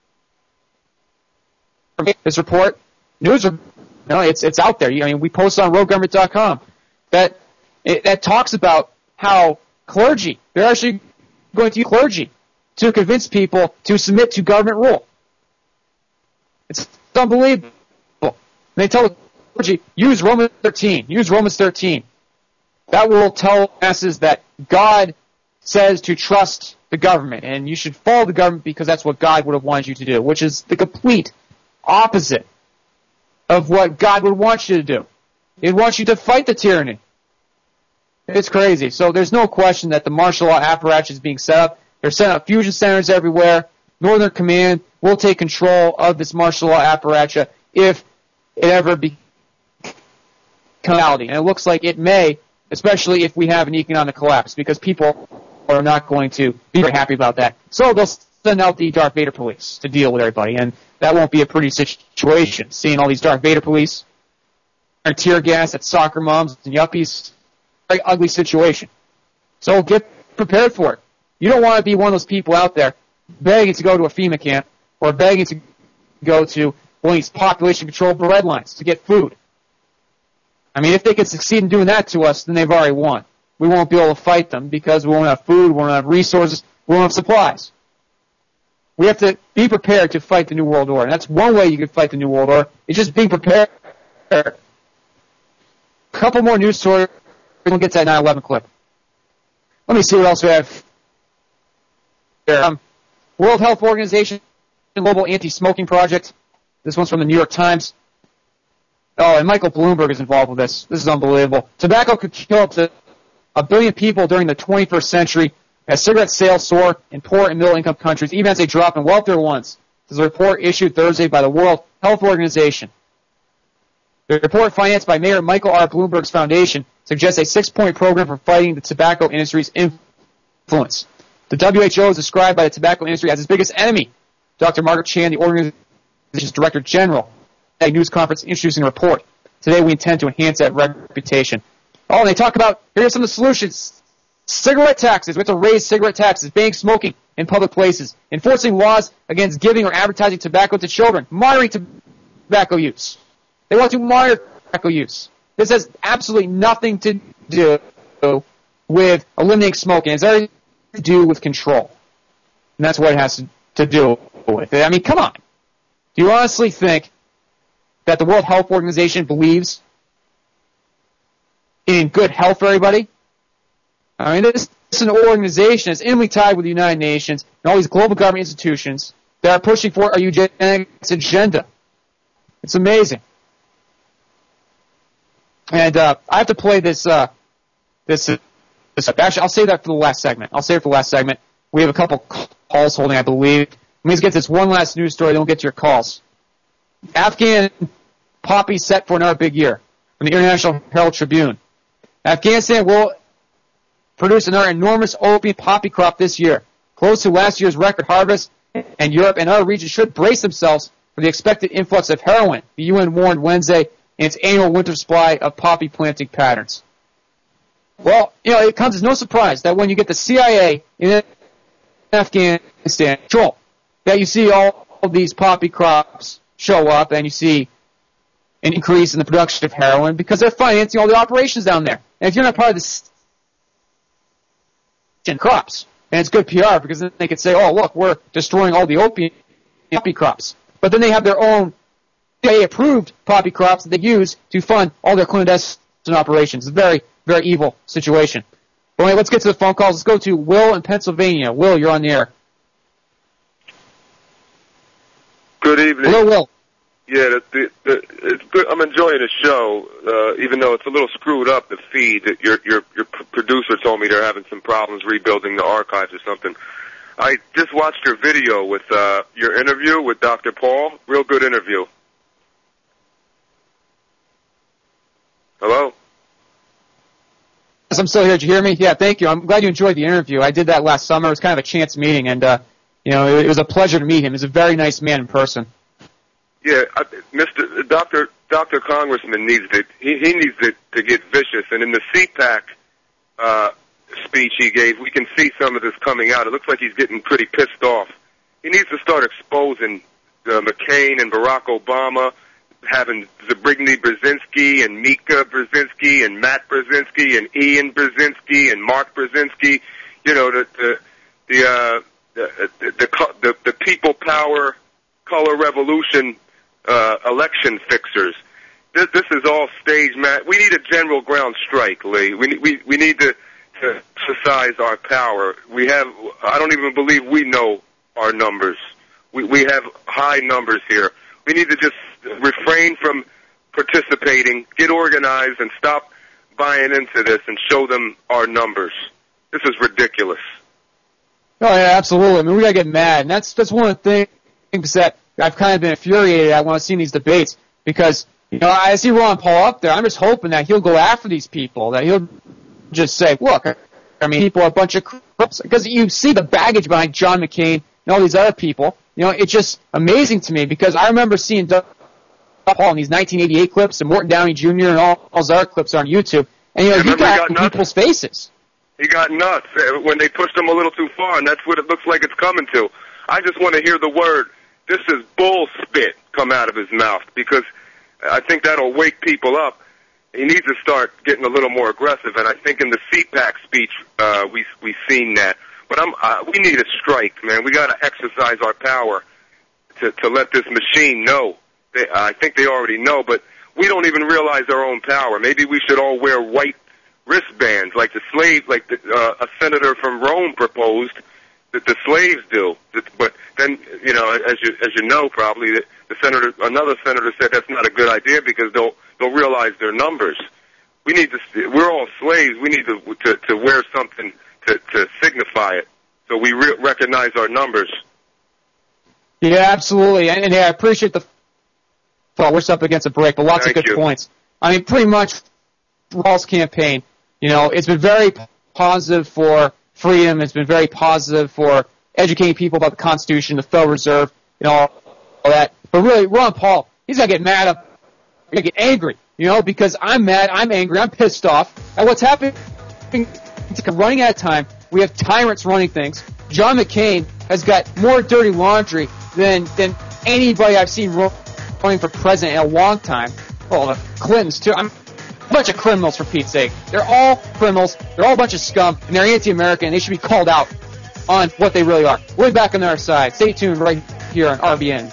This report, it's out there. I mean, we post on roguegovernment.com that talks about how clergy, they're actually going to use clergy to convince people to submit to government rule. It's unbelievable. They tell the clergy, use Romans 13. Use Romans 13. That will tell masses that God says to trust the government, and you should follow the government because that's what God would have wanted you to do, which is the complete opposite of what God would want you to do. He'd want you to fight the tyranny. It's crazy. So there's no question that the martial law apparatus is being set up. They're setting up fusion centers everywhere. Northern Command will take control of this martial law apparatus if it ever becomes reality. And it looks like it may, especially if we have an economic collapse, because people are not going to be very happy about that. So they'll send out the Darth Vader police to deal with everybody, and that won't be a pretty situation. Seeing all these Darth Vader police and tear gas at soccer moms and yuppies, very ugly situation. So get prepared for it. You don't want to be one of those people out there begging to go to a FEMA camp or begging to go to one of these population-controlled bread lines to get food. I mean, if they can succeed in doing that to us, then they've already won. We won't be able to fight them because we won't have food, we won't have resources, we won't have supplies. We have to be prepared to fight the New World Order. And that's one way you can fight the New World Order. It's just being prepared. A couple more news stories. We'll get to that 9/11 clip. Let me see what else we have here. World Health Organization Global Anti-Smoking Project. This one's from the New York Times. Oh, and Michael Bloomberg is involved with this. This is unbelievable. Tobacco could kill up to 1 billion people during the 21st century, as cigarette sales soar in poor and middle-income countries, even as they drop in wealthier ones. This is a report issued Thursday by the World Health Organization. The report, financed by Mayor Michael R. Bloomberg's foundation, suggests a 6-point program for fighting the tobacco industry's influence. The WHO is described by the tobacco industry as its biggest enemy. Dr. Margaret Chan, the organization's Director General, at a news conference introducing a report. Today we intend to enhance that reputation. Oh, and they talk about, here are some of the solutions. Cigarette taxes. We have to raise cigarette taxes, banning smoking in public places, enforcing laws against giving or advertising tobacco to children, monitoring tobacco use. They want to monitor tobacco use. This has absolutely nothing to do with eliminating smoking. It's everything to do with control. And that's what it has to do with it. I mean, come on. Do you honestly think that the World Health Organization believes in good health for everybody? I mean, this is an organization that's intimately tied with the United Nations and all these global government institutions that are pushing for a eugenics agenda. It's amazing. And I have to play this. Actually, I'll save that for the last segment. We have a couple calls holding, I believe. Let me just get this one last news story, then we'll get to your calls. Afghan poppy set for another big year from the International Herald Tribune. Afghanistan will produce another enormous opium poppy crop this year, close to last year's record harvest, and Europe and other regions should brace themselves for the expected influx of heroin, the UN warned Wednesday in its annual winter supply of poppy planting patterns. Well, it comes as no surprise that when you get the CIA in Afghanistan control, that you see all of these poppy crops show up and you see an increase in the production of heroin because they're financing all the operations down there. And if you're not part of this crops, and it's good PR because then they could say, oh, look, we're destroying all the poppy crops. But then they have their own CIA-approved poppy crops that they use to fund all their clandestine operations. It's a very, very evil situation. But anyway, let's get to the phone calls. Let's go to Will in Pennsylvania. Will, you're on the air. Good evening. Hello, Will. Yeah, it's good. I'm enjoying the show, even though it's a little screwed up, the feed. Your producer told me they're having some problems rebuilding the archives or something. I just watched your video with your interview with Dr. Paul. Real good interview. Hello? Yes, I'm still here. Did you hear me? Yeah, thank you. I'm glad you enjoyed the interview. I did that last summer. It was kind of a chance meeting, and it was a pleasure to meet him. He's a very nice man in person. Yeah, Dr. Congressman needs to, he needs to get vicious, and in the CPAC speech he gave, we can see some of this coming out. It looks like he's getting pretty pissed off. He needs to start exposing McCain and Barack Obama, having Zbigniew Brzezinski and Mika Brzezinski and Matt Brzezinski and Ian Brzezinski and Mark Brzezinski, the people power color revolution election fixers. This is all staged, Matt. We need a general ground strike, Lee. We need to exercise our power. I don't even believe we know our numbers. We have high numbers here. We need to just refrain from participating, get organized, and stop buying into this and show them our numbers. This is ridiculous. Oh, yeah, absolutely. I mean, we gotta get mad, and that's one of the things that I've kind of been infuriated at when I've seen these debates, because, I see Ron Paul up there. I'm just hoping that he'll go after these people, that he'll just say, look, I mean, people are a bunch of crooks, because you see the baggage behind John McCain and all these other people. It's just amazing to me, because I remember seeing Doug Paul in these 1988 clips and Morton Downey Jr. and all those other clips on YouTube, and he got in people's faces. He got nuts when they pushed him a little too far, and that's what it looks like it's coming to. I just want to hear the word, this is bull spit, come out of his mouth, because I think that'll wake people up. He needs to start getting a little more aggressive, and I think in the CPAC speech we've seen that. But we need a strike, man. We got to exercise our power to let this machine know. I think they already know, but we don't even realize our own power. Maybe we should all wear white wristbands like a senator from Rome proposed that the slaves do. But then, as you know, probably another senator said that's not a good idea because they'll realize their numbers. We're all slaves. We need to wear something to signify it, so we recognize our numbers. Yeah, absolutely. And I appreciate the thought. We're up against a break, but lots of good points. I mean, pretty much Rawls' campaign, it's been very positive for freedom. It's been very positive for educating people about the Constitution, the Federal Reserve, all that. But really, Ron Paul, he's got to get mad up. He's got to get angry, because I'm mad, I'm angry, I'm pissed off at what's happening. It's running out of time. We have tyrants running things. John McCain has got more dirty laundry than anybody I've seen running for president in a long time. Well, the Clintons, too. I'm a bunch of criminals, for Pete's sake. They're all criminals. They're all a bunch of scum, and they're anti-American, and they should be called out on what they really are. We'll be back on their side. Stay tuned right here on RBN.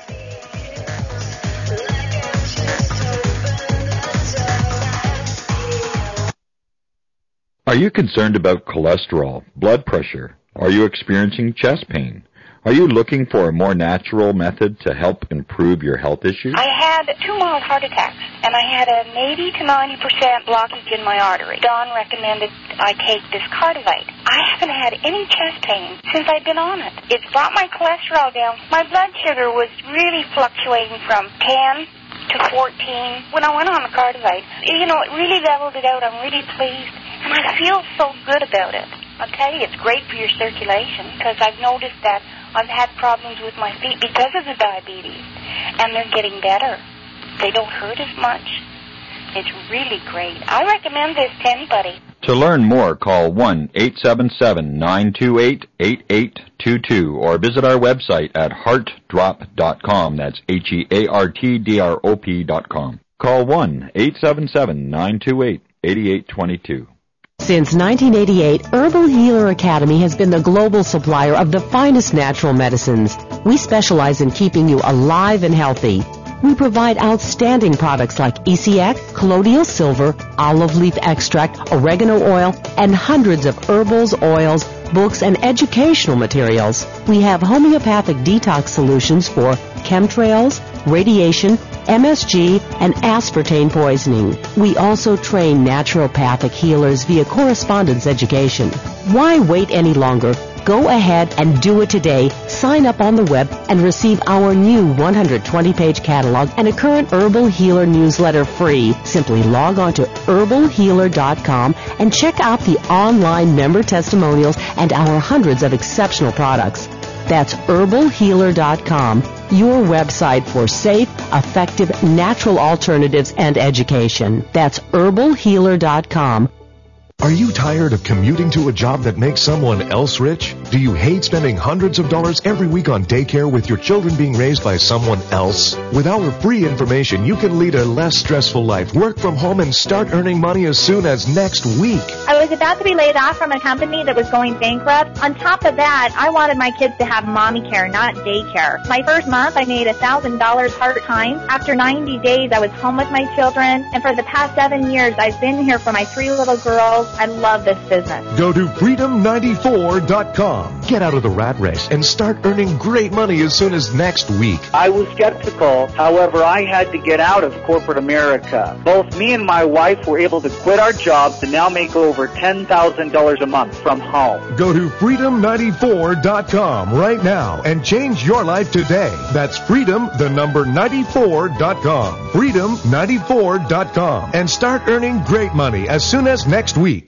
Are you concerned about cholesterol, blood pressure? Are you experiencing chest pain? Are you looking for a more natural method to help improve your health issues? I had 2 mild heart attacks, and I had an 80 to 90% blockage in my artery. Don recommended I take this Cardivite. I haven't had any chest pain since I've been on it. It's brought my cholesterol down. My blood sugar was really fluctuating from 10 to 14 when I went on the Cardivite. It really leveled it out. I'm really pleased, and I feel so good about it. I'll tell you, it's great for your circulation, because I've noticed that I've had problems with my feet because of the diabetes, and they're getting better. They don't hurt as much. It's really great. I recommend this to anybody. To learn more, call 1-877-928-8822 or visit our website at heartdrop.com. That's HEARTDROP.com. Call 1-877-928-8822. Since 1988, Herbal Healer Academy has been the global supplier of the finest natural medicines. We specialize in keeping you alive and healthy. We provide outstanding products like ECX, colloidal silver, olive leaf extract, oregano oil, and hundreds of herbals, oils, books, and educational materials. We have homeopathic detox solutions for chemtrails, radiation, MSG, and aspartame poisoning. We also train naturopathic healers via correspondence education. Why wait any longer? Go ahead and do it today. Sign up on the web and receive our new 120-page catalog and a current Herbal Healer newsletter free. Simply log on to herbalhealer.com and check out the online member testimonials and our hundreds of exceptional products. That's herbalhealer.com, your website for safe, effective, natural alternatives and education. That's herbalhealer.com. Are you tired of commuting to a job that makes someone else rich? Do you hate spending hundreds of dollars every week on daycare with your children being raised by someone else? With our free information, you can lead a less stressful life, work from home, and start earning money as soon as next week. I was about to be laid off from a company that was going bankrupt. On top of that, I wanted my kids to have mommy care, not daycare. My first month, I made $1,000 part-time. After 90 days, I was home with my children. And for the past 7 years, I've been here for my 3 little girls. I love this business. Go to freedom94.com. Get out of the rat race and start earning great money as soon as next week. I was skeptical. However, I had to get out of corporate America. Both me and my wife were able to quit our jobs and now make over $10,000 a month from home. Go to freedom94.com right now and change your life today. That's freedom94.com. freedom94.com. And start earning great money as soon as next week.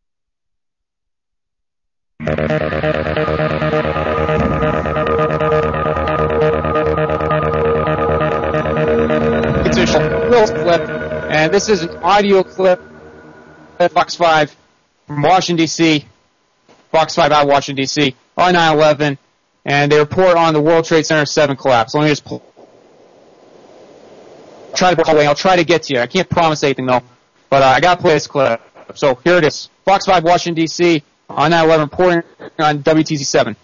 It's a real clip, and this is an audio clip at Fox 5 from Washington, D.C., Fox 5 out of Washington, D.C., on 9/11, and they report on the World Trade Center 7 collapse. Let me just I'll try to get to you. I can't promise anything, though, but I got to play this clip. So here it is. Fox 5, Washington, D.C., on 9/11, reporting on WTZ 7.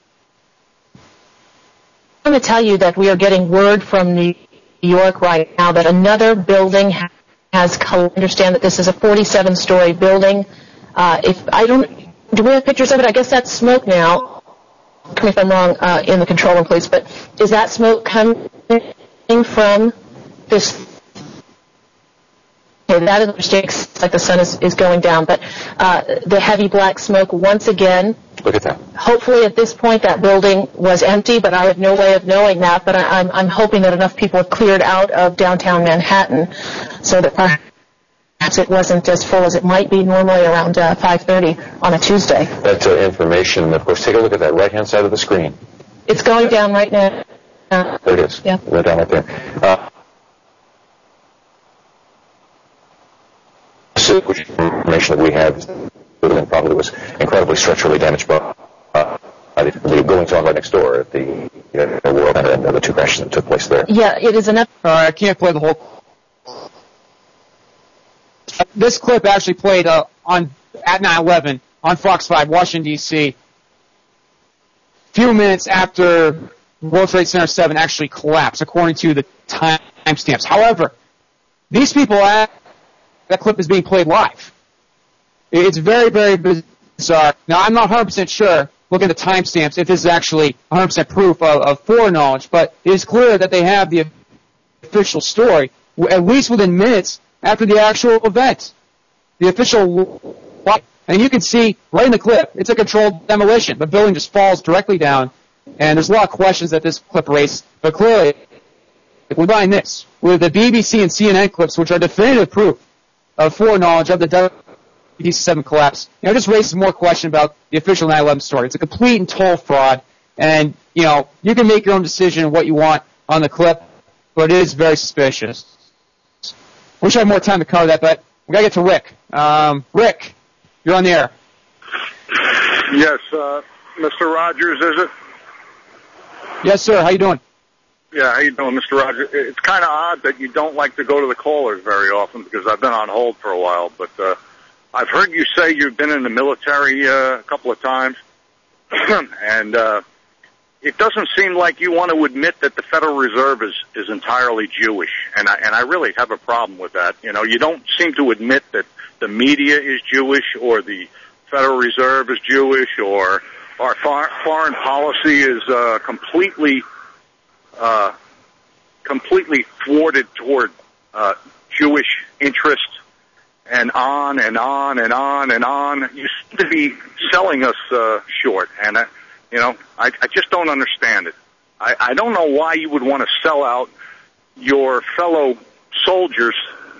I want to tell you that we are getting word from New York right now that another building has collapsed. Understand that this is a 47-story building. Do we have pictures of it? I guess that's smoke now. Correct me if I'm wrong in the control room, please. But is that smoke coming from this Okay, that is a mistake, like the sun is going down. But the heavy black smoke, once again, look at that. Hopefully at this point that building was empty, but I have no way of knowing that. But I'm hoping that enough people have cleared out of downtown Manhattan so that perhaps it wasn't as full as it might be normally around 5:30 on a Tuesday. That's information, of course. Take a look at that right-hand side of the screen. It's going down right now. There it is. Yeah. Right down right there. Which information that we have, the building probably was incredibly structurally damaged by the goings on right next door at the World Center and the two crashes that took place there. Yeah, it is enough. I can't play the whole. This clip actually played at 9/11 on Fox 5, Washington D.C. Few minutes after World Trade Center 7 actually collapsed, according to the timestamps. However, these people that clip is being played live. It's very, very bizarre. Now, I'm not 100% sure, looking at the timestamps, if this is actually 100% proof of foreknowledge, but it is clear that they have the official story, at least within minutes after the actual event. The official, and you can see right in the clip, it's a controlled demolition. The building just falls directly down, and there's a lot of questions that this clip raised, but clearly, we're buying this, with the BBC and CNN clips, which are definitive proof of foreknowledge of the WD-7 collapse. Just raises more question about the official 9/11 story. It's a complete and total fraud, and, you can make your own decision what you want on the clip, but it is very suspicious. Wish I had more time to cover that, but we gotta get to Rick. Rick, you're on the air. Yes, Mr. Rogers, is it? Yes, sir. How you doing? Yeah, how you doing, Mr. Rogers? It's kind of odd that you don't like to go to the callers very often because I've been on hold for a while, but I've heard you say you've been in the military a couple of times, and it doesn't seem like you want to admit that the Federal Reserve is entirely Jewish, and I really have a problem with that. You don't seem to admit that the media is Jewish or the Federal Reserve is Jewish or our foreign policy is completely thwarted toward Jewish interest, and on and on and on and on. You seem to be selling us short, and I just don't understand it. I don't know why you would want to sell out your fellow soldiers.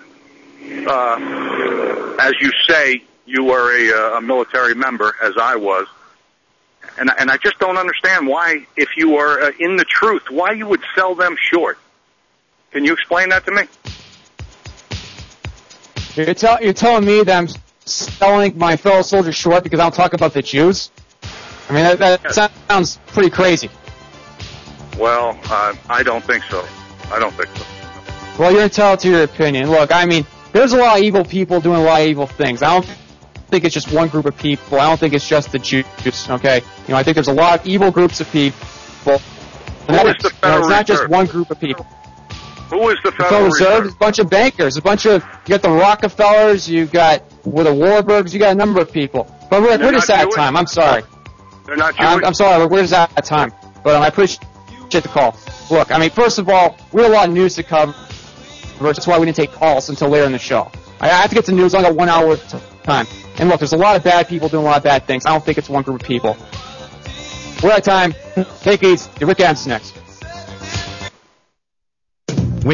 As you say, you were a military member, as I was. And I just don't understand why, if you are in the truth, why you would sell them short. Can you explain that to me? You're telling me that I'm selling my fellow soldiers short because I don't talk about the Jews? I mean, that sounds pretty crazy. Well, I don't think so. Well, you're entitled to your opinion. Look, I mean, there's a lot of evil people doing a lot of evil things. I don't think it's just one group of people. I don't think it's just the Jews, okay? I think there's a lot of evil groups of people. It's not just one group of people. Who is the Federal Reserve? There's a bunch of bankers, you got the Rockefellers, you got the Warburgs, you got a number of people. But Rick, we're just out of time. I'm sorry. They're not Jewish? I'm sorry, we're just out of time. But I appreciate the call. Look, I mean, first of all, we have a lot of news to cover. That's why we didn't take calls until later in the show. I have to get to news. I got 1 hour time. And look, there's a lot of bad people doing a lot of bad things. I don't think it's one group of people. We're out of time. Take it easy. Rick Adams next.